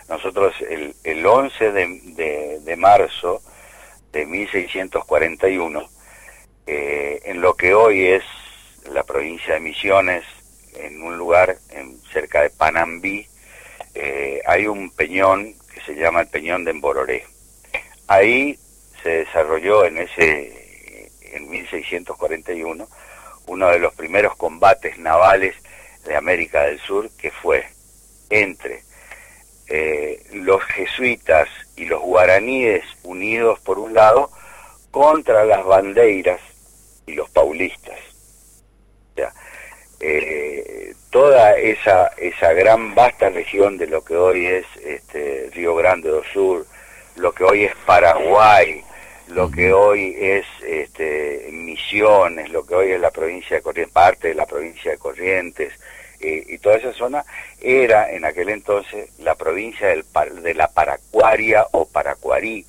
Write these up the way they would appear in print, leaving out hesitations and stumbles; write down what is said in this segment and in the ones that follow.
Nosotros el 11 de marzo de 1641, en lo que hoy es la provincia de Misiones, en un lugar cerca de Panambí, hay un peñón que se llama el Peñón de Embororé. Ahí se desarrolló en 1641 uno de los primeros combates navales de América del Sur, que fue entre los jesuitas y los guaraníes unidos por un lado contra las bandeiras y los paulistas. O sea, toda esa gran vasta región de lo que hoy es Río Grande do Sur, lo que hoy es Paraguay, lo que hoy es Misiones, lo que hoy es la provincia de Corrientes, parte de la provincia de Corrientes, y toda esa zona era en aquel entonces la provincia de la Paracuaria o Paracuarí,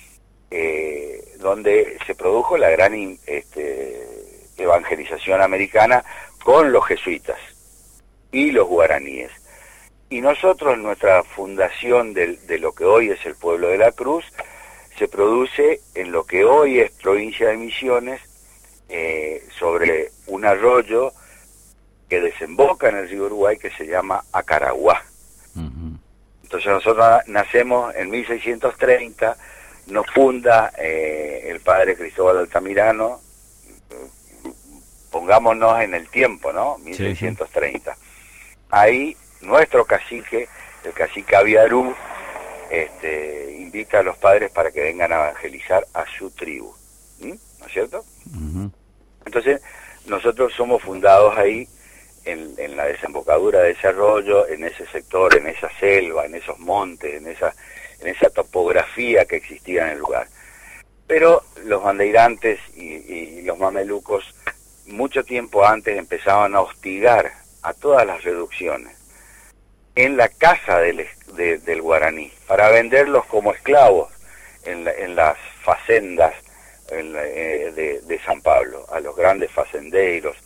donde se produjo la gran evangelización americana con los jesuitas y los guaraníes. Y nosotros, nuestra fundación de lo que hoy es el pueblo de la Cruz, se produce en lo que hoy es provincia de Misiones, sobre un arroyo que desemboca en el río Uruguay, que se llama Acaraguá. Entonces nosotros nacemos en 1630, nos funda el padre Cristóbal Altamirano, pongámonos en el tiempo, ¿no? 1630. Sí. Ahí nuestro cacique, el cacique Aviarú, invita a los padres para que vengan a evangelizar a su tribu, ¿no es cierto? Entonces nosotros somos fundados ahí en la desembocadura de ese arroyo, en ese sector, en esa selva, en esos montes, en esa topografía que existía en el lugar. Pero los bandeirantes y los mamelucos mucho tiempo antes empezaban a hostigar a todas las reducciones en la casa del guaraní, para venderlos como esclavos en las facendas de San Pablo, a los grandes fazendeiros,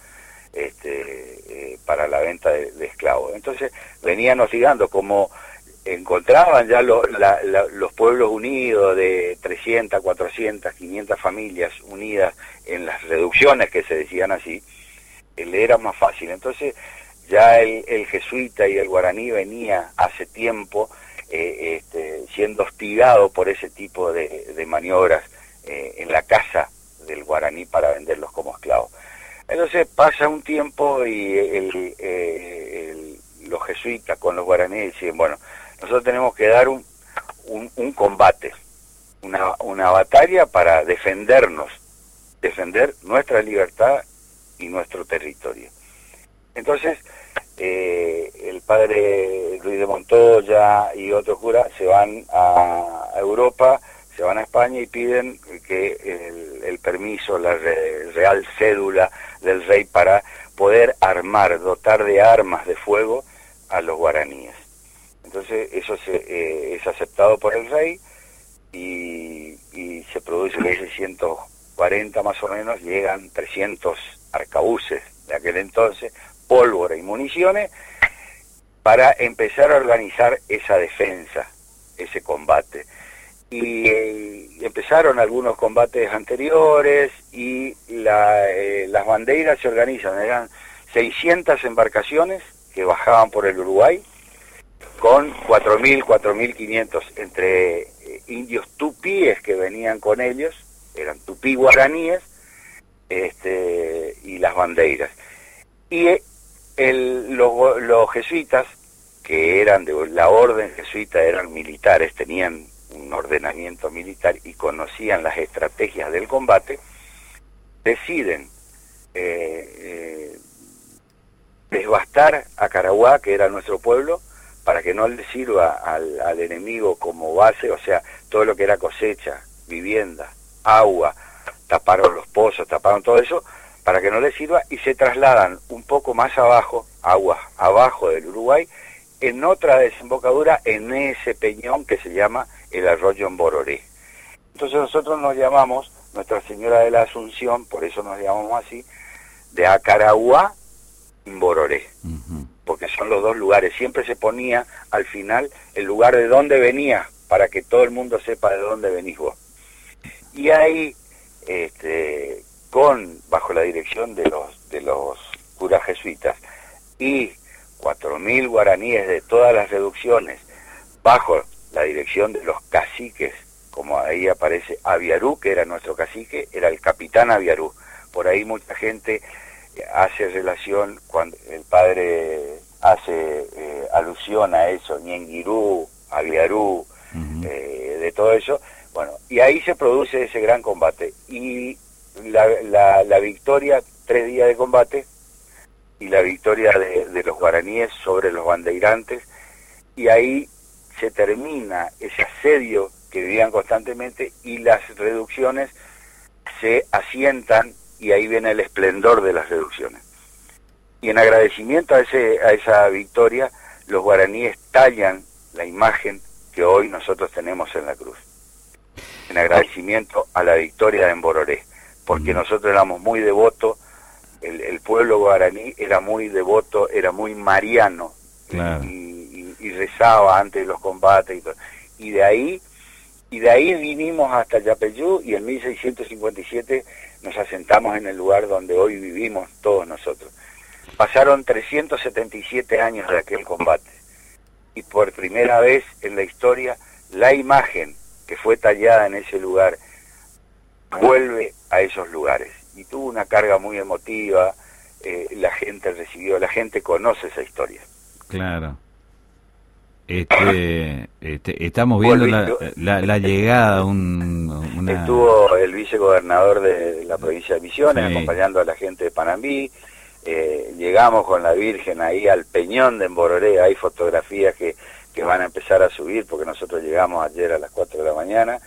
para la venta de esclavos. Entonces venían hostigando, como encontraban ya los pueblos unidos de 300, 400, 500 familias unidas en las reducciones que se decían así, le era más fácil. Entonces ya el jesuita y el guaraní venía hace tiempo siendo hostigado por ese tipo de maniobras en la casa del guaraní para venderlos como esclavos. Entonces pasa un tiempo y los jesuitas con los guaraníes deciden, bueno, nosotros tenemos que dar un combate, una batalla para defender nuestra libertad y nuestro territorio. Entonces el padre Luis de Montoya y otros curas se van a Europa, se van a España y piden que el permiso, la real cédula del rey para poder dotar de armas de fuego a los guaraníes. Entonces eso es aceptado por el rey y se produce en 1640 más o menos, llegan 300 arcabuces de aquel entonces, pólvora y municiones, para empezar a organizar esa defensa, ese combate. Y empezaron algunos combates anteriores y las bandeiras se organizan, eran 600 embarcaciones que bajaban por el Uruguay, con 4.000, 4.500 entre indios tupíes que venían con ellos, eran tupí guaraníes, y las bandeiras. Y los jesuitas, que eran de la orden jesuita, eran militares, tenían un ordenamiento militar y conocían las estrategias del combate, deciden devastar a Caraguá, que era nuestro pueblo, para que no le sirva al enemigo como base, o sea, todo lo que era cosecha, vivienda, agua, taparon los pozos, taparon todo eso, para que no le sirva, y se trasladan un poco más abajo, aguas abajo del Uruguay, en otra desembocadura, en ese peñón que se llama el arroyo Embororé. Entonces nosotros nos llamamos Nuestra Señora de la Asunción, por eso nos llamamos así, de Acaraguá Embororé, porque son los dos lugares. Siempre se ponía al final el lugar de dónde venía, para que todo el mundo sepa de dónde venís vos. Y ahí, bajo la dirección de los curas jesuitas y 4.000 guaraníes de todas las reducciones, bajo la dirección de los caciques, como ahí aparece Aviarú, que era nuestro cacique, era el capitán Aviarú. Por ahí mucha gente hace relación, cuando el padre hace alusión a eso, Ñenguirú, Aviarú, de todo eso. Bueno, y ahí se produce ese gran combate. Y la victoria, 3 días de combate, y la victoria de los guaraníes sobre los bandeirantes, y ahí se termina ese asedio que vivían constantemente, y las reducciones se asientan, y ahí viene el esplendor de las reducciones. Y en agradecimiento a esa victoria, los guaraníes tallan la imagen que hoy nosotros tenemos en la cruz, en agradecimiento a la victoria de Mbororé, porque nosotros éramos muy devotos, el pueblo guaraní era muy devoto, era muy mariano, claro, y rezaba antes de los combates y todo. Y de ahí vinimos hasta Yapeyú, y en 1657 nos asentamos en el lugar donde hoy vivimos todos nosotros. Pasaron 377 años de aquel combate, y por primera vez en la historia la imagen que fue tallada en ese lugar vuelve a esos lugares, y tuvo una carga muy emotiva. La gente conoce esa historia. Claro. Estamos viendo la llegada, Estuvo el vicegobernador de la provincia de Misiones, sí, acompañando a la gente de Panambí. Llegamos con la Virgen ahí al Peñón de Mbororé. Hay fotografías que van a empezar a subir, porque nosotros llegamos ayer a las 4 de la mañana,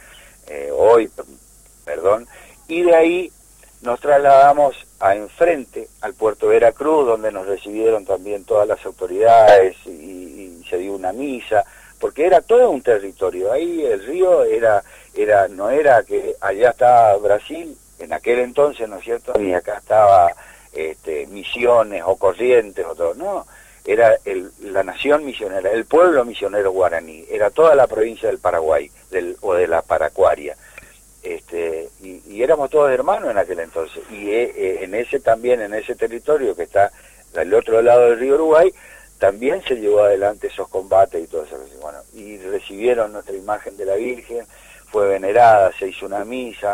y de ahí nos trasladamos a enfrente, al puerto de Veracruz, donde nos recibieron también todas las autoridades, y se dio una misa, porque era todo un territorio. Ahí el río no era que allá estaba Brasil, en aquel entonces, ¿no es cierto?, ni acá estaba Misiones o Corrientes o todo, no, era la nación misionera, el pueblo misionero guaraní, era toda la provincia del Paraguay, o de la Paracuaria. Y éramos todos hermanos en aquel entonces, y en ese territorio que está al otro lado del río Uruguay, también se llevó adelante esos combates y todo eso. Bueno, y recibieron nuestra imagen de la Virgen, fue venerada, se hizo una misa,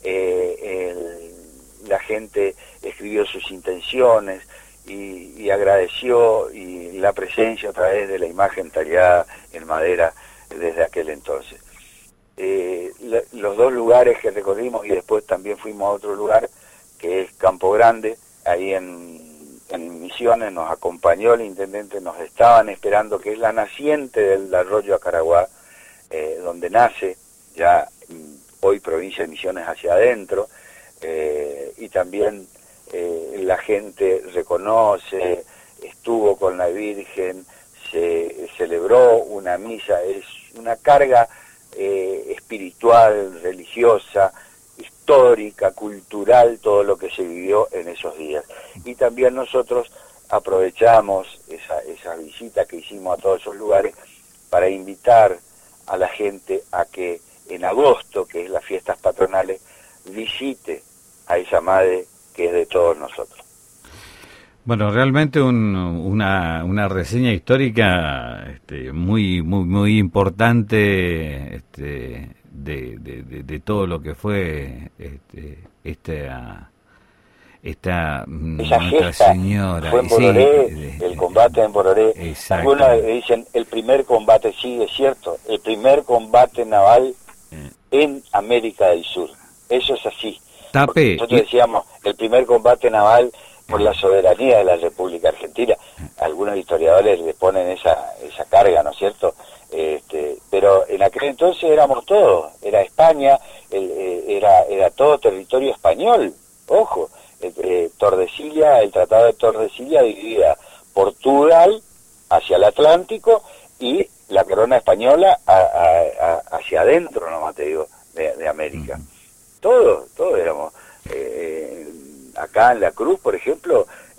la gente escribió sus intenciones y agradeció, y la presencia a través de la imagen tallada en madera desde aquel entonces. Los 2 lugares que recorrimos, y después también fuimos a otro lugar que es Campo Grande, ahí en Misiones, nos acompañó el intendente, nos estaban esperando, que es la naciente del arroyo Acaraguá, donde nace ya hoy provincia de Misiones hacia adentro, y también la gente reconoce, estuvo con la Virgen, se celebró una misa, es una carga espiritual, religiosa, histórica, cultural, todo lo que se vivió en esos días. Y también nosotros aprovechamos esa visita que hicimos a todos esos lugares para invitar a la gente a que en agosto, que es las fiestas patronales, visite a esa madre que es de todos nosotros. Bueno, realmente una reseña histórica muy importante, de todo lo que fue esta Nuestra gesta Señora. Fue en Mbororé, el combate en Mbororé. Algunos dicen el primer combate, sí, es cierto, el primer combate naval en América del Sur. Eso es así. Nosotros decíamos el primer combate naval por la soberanía de la República Argentina. Algunos historiadores le ponen esa carga, ¿no es cierto? Pero en aquel entonces éramos todos, era España, era todo territorio español, ojo. Tordesillas, el Tratado de Tordesillas dividía Portugal hacia el Atlántico y la corona española hacia adentro, nomás te digo, de América. Todos éramos. Acá en la Cruz, por ejemplo,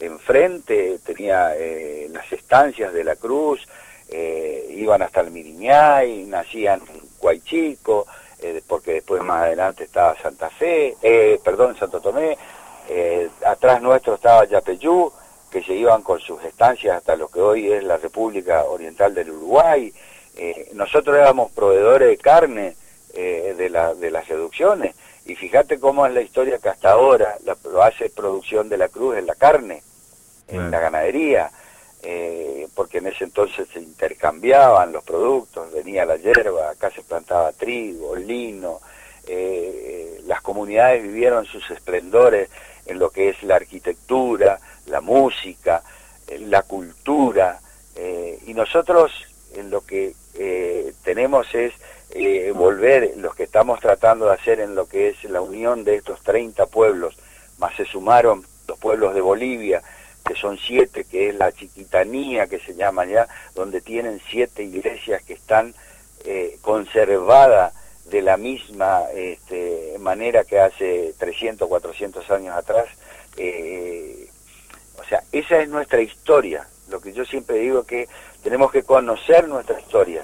enfrente, tenía las estancias de la Cruz, iban hasta el Miriñay, nacían en Huaychico, porque después más adelante estaba Santa Fe, Santo Tomé, atrás nuestro estaba Yapeyú, que se iban con sus estancias hasta lo que hoy es la República Oriental del Uruguay. Nosotros éramos proveedores de carne de las reducciones, y fíjate cómo es la historia que hasta ahora la base de producción de la Cruz es la carne, en la ganadería, porque en ese entonces se intercambiaban los productos, venía la hierba, acá se plantaba trigo, lino, las comunidades vivieron sus esplendores en lo que es la arquitectura, la música, la cultura, y nosotros en lo que tenemos es volver, los que estamos tratando de hacer en lo que es la unión de estos 30 pueblos, más se sumaron los pueblos de Bolivia, que son 7, que es la Chiquitanía, que se llama ya, donde tienen 7 iglesias que están conservadas de la misma manera que hace 300, 400 años atrás. O sea, esa es nuestra historia. Lo que yo siempre digo es que tenemos que conocer nuestra historia,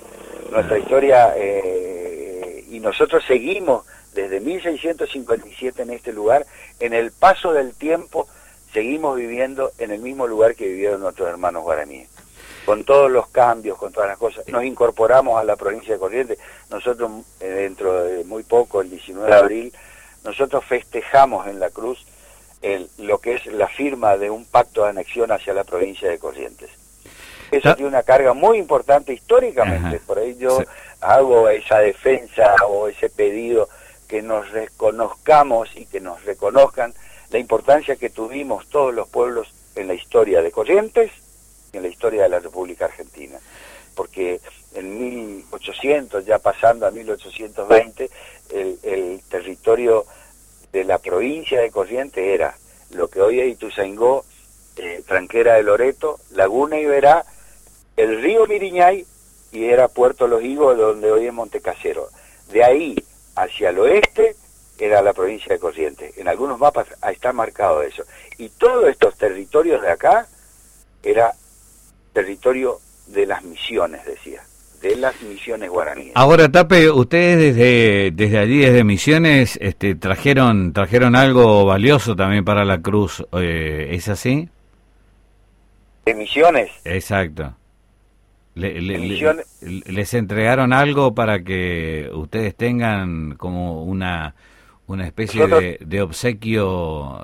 y nosotros seguimos desde 1657 en este lugar. En el paso del tiempo seguimos viviendo en el mismo lugar que vivieron nuestros hermanos guaraníes, con todos los cambios, con todas las cosas. Nos incorporamos a la provincia de Corrientes. Nosotros dentro de muy poco, el 19 de abril, nosotros festejamos en la Cruz lo que es la firma de un pacto de anexión hacia la provincia de Corrientes. Eso tiene una carga muy importante históricamente. Ajá. Por ahí yo hago esa defensa o ese pedido, que nos reconozcamos y que nos reconozcan la importancia que tuvimos todos los pueblos en la historia de Corrientes y en la historia de la República Argentina. Porque en 1800, ya pasando a 1820, el territorio de la provincia de Corrientes era lo que hoy es Ituzaingó, Tranquera de Loreto, Laguna Iberá, el río Miriñay, y era Puerto Los Higos, donde hoy es Montecasero. De ahí hacia el oeste era la provincia de Corrientes. En algunos mapas está marcado eso. Y todos estos territorios de acá era territorio de las misiones, decía, de las misiones guaraníes. Ahora, Tape, ustedes desde allí, desde Misiones, trajeron algo valioso también para la Cruz, ¿es así? ¿De Misiones? Exacto. ¿Les entregaron algo para que ustedes tengan como una especie de obsequio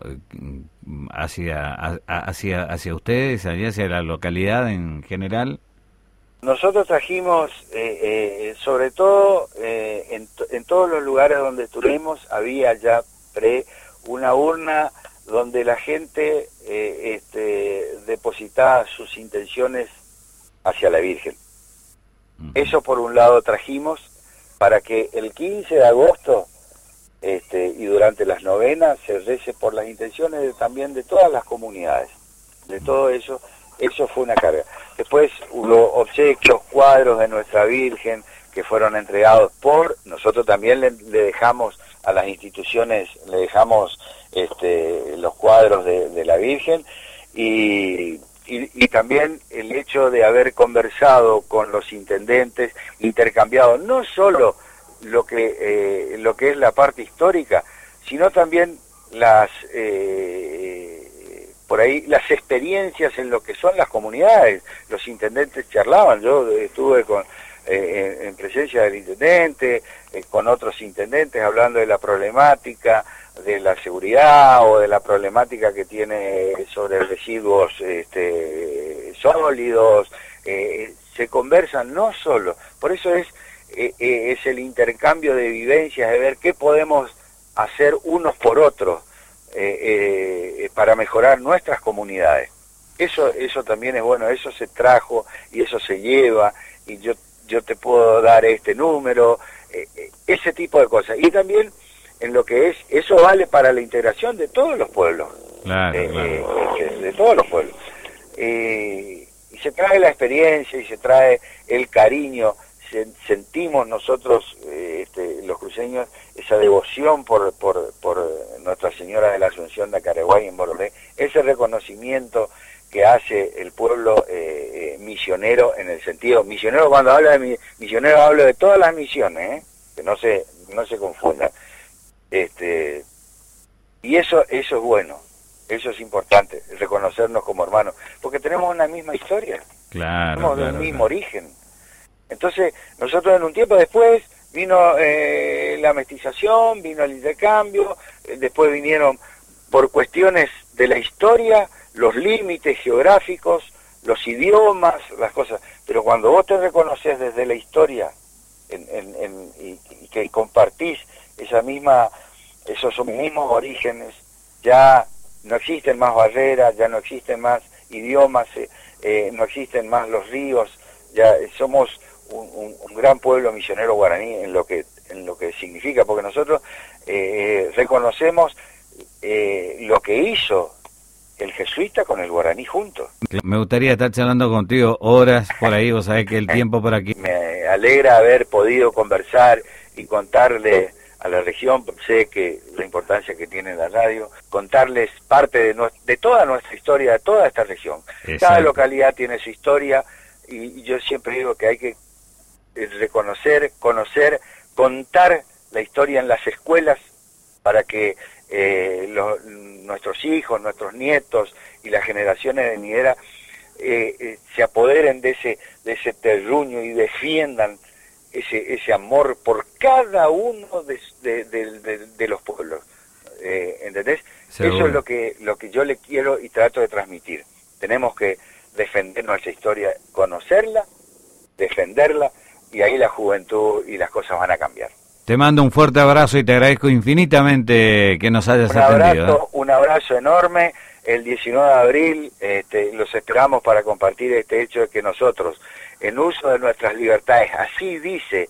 hacia ustedes, hacia la localidad en general? Nosotros trajimos, sobre todo en todos los lugares donde estuvimos, había ya una urna donde la gente depositaba sus intenciones hacia la Virgen. Eso por un lado trajimos, para que el 15 de agosto y durante las novenas se rece por las intenciones también de todas las comunidades. De todo eso fue una carga. Después hubo obsequios, cuadros de nuestra Virgen que fueron entregados nosotros también le dejamos a las instituciones, le dejamos los cuadros de la Virgen, y también el hecho de haber conversado con los intendentes, intercambiado no solo lo que es la parte histórica, sino también por ahí las experiencias en lo que son las comunidades. Los intendentes charlaban, yo estuve en presencia del intendente, con otros intendentes hablando de la problemática de la seguridad o de la problemática que tiene sobre residuos sólidos. Se conversan no solo, por eso es el intercambio de vivencias, de ver qué podemos hacer unos por otros para mejorar nuestras comunidades. Eso también es bueno, eso se trajo y eso se lleva, y yo te puedo dar este número, ese tipo de cosas. Y también en lo que es, eso vale para la integración de todos los pueblos, claro. De todos los pueblos. Y se trae la experiencia y se trae el cariño. Sentimos nosotros, los cruceños, esa devoción por Nuestra Señora de la Asunción de Acaraguay en Borolé, ese reconocimiento que hace el pueblo misionero, en el sentido, misionero, cuando habla de misionero hablo de todas las misiones, que no se confundan. Y eso es bueno, eso es importante, reconocernos como hermanos, porque tenemos una misma historia, somos de un mismo origen. Entonces, nosotros en un tiempo después vino la mestización, vino el intercambio, después vinieron por cuestiones de la historia, los límites geográficos, los idiomas, las cosas, pero cuando vos te reconoces desde la historia y que compartís esos mismos orígenes, ya no existen más barreras, ya no existen más idiomas, no existen más los ríos, ya somos un gran pueblo misionero guaraní en lo que significa, porque nosotros reconocemos lo que hizo el jesuita con el guaraní juntos. Me gustaría estar charlando contigo horas por ahí, vos sabés que el tiempo por aquí. Me alegra haber podido conversar y contarle a la región, sé que la importancia que tiene la radio, contarles parte de toda nuestra historia, de toda esta región. Exacto. Cada localidad tiene su historia y yo siempre digo que hay que reconocer, conocer, contar la historia en las escuelas para que nuestros hijos, nuestros nietos y las generaciones venideras se apoderen de ese terruño y defiendan ese amor por cada uno de los pueblos. ¿Entendés? Seguro. Eso es lo que yo le quiero y trato de transmitir. Tenemos que defender nuestra historia, conocerla, defenderla, y ahí la juventud y las cosas van a cambiar. Te mando un fuerte abrazo y te agradezco infinitamente que nos hayas atendido. Un abrazo enorme. El 19 de abril los esperamos para compartir este hecho de que nosotros, en uso de nuestras libertades, así dice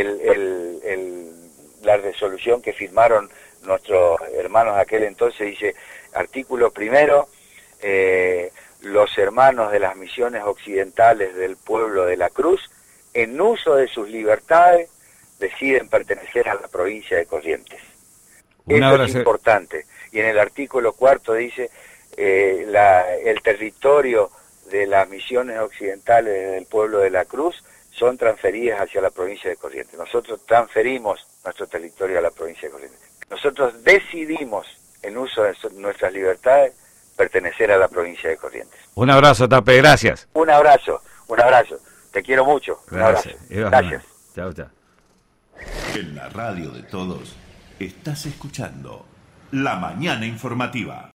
la resolución que firmaron nuestros hermanos de aquel entonces, dice, artículo primero, los hermanos de las misiones occidentales del pueblo de la Cruz, en uso de sus libertades, deciden pertenecer a la provincia de Corrientes. Eso es importante. Y en el artículo cuarto dice, el territorio de las misiones occidentales del pueblo de la Cruz son transferidas hacia la provincia de Corrientes. Nosotros transferimos nuestro territorio a la provincia de Corrientes. Nosotros decidimos, en uso de nuestras libertades, pertenecer a la provincia de Corrientes. Un abrazo, Tape, gracias. Un abrazo. Te quiero mucho. Gracias. Un abrazo. Gracias. Chao, chao. En la radio de todos estás escuchando La Mañana Informativa.